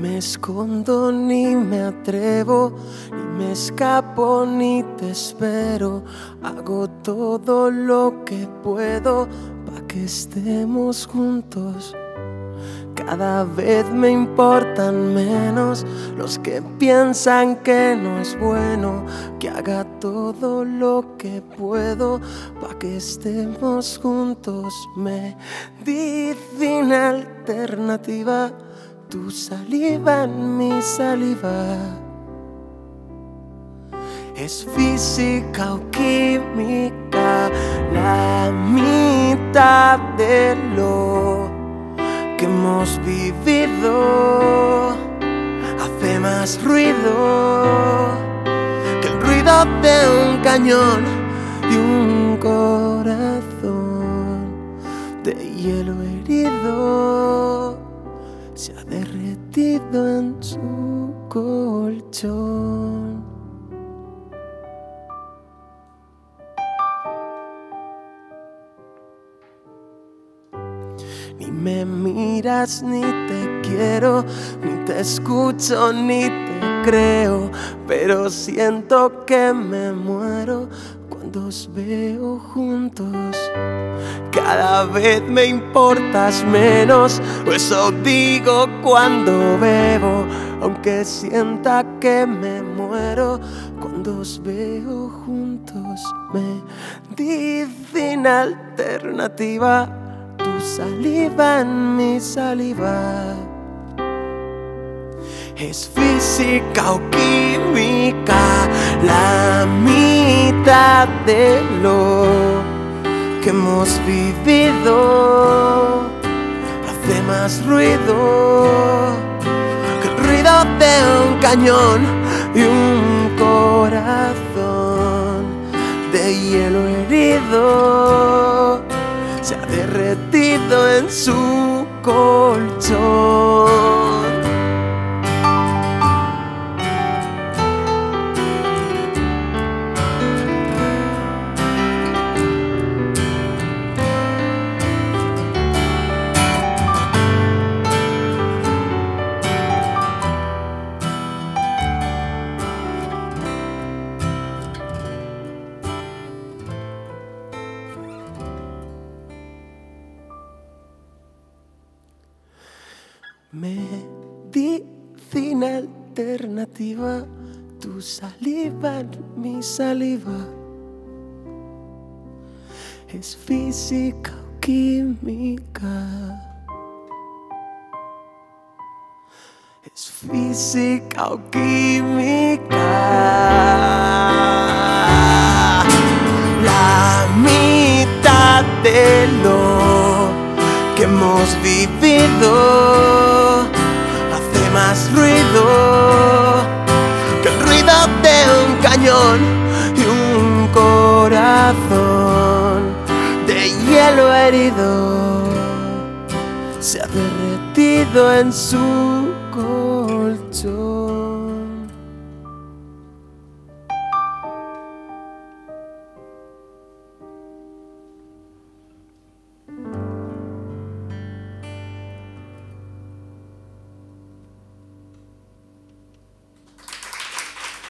me escondo ni me atrevo, ni me escapo ni te espero. Hago todo lo que puedo pa' que estemos juntos. Cada vez me importan menos los que piensan que no es bueno. Que haga todo lo que puedo pa' que estemos juntos. Medicina alternativa, tu saliva en mi saliva. Es física o química, la mitad de lo que hemos vivido hace más ruido que el ruido de un cañón y un corazón de hielo herido se ha derretido en su colchón. Ni me miras, ni te quiero, ni te escucho, ni te creo, pero siento que me muero cuando os veo juntos. Cada vez me importas menos, eso digo cuando bebo, aunque sienta que me muero cuando os veo juntos. Medicina alternativa, tu saliva en mi saliva. Es física o química, la mitad de lo que hemos vivido hace más ruido que el ruido de un cañón y un corazón de hielo herido se ha derretido en su colchón. Medicina alternativa, tu saliva en mi saliva. Es física o química. Es física o química. La mitad de lo que hemos vivido hace más ruido que el ruido de un cañón y un corazón de hielo herido se ha derretido en su colchón.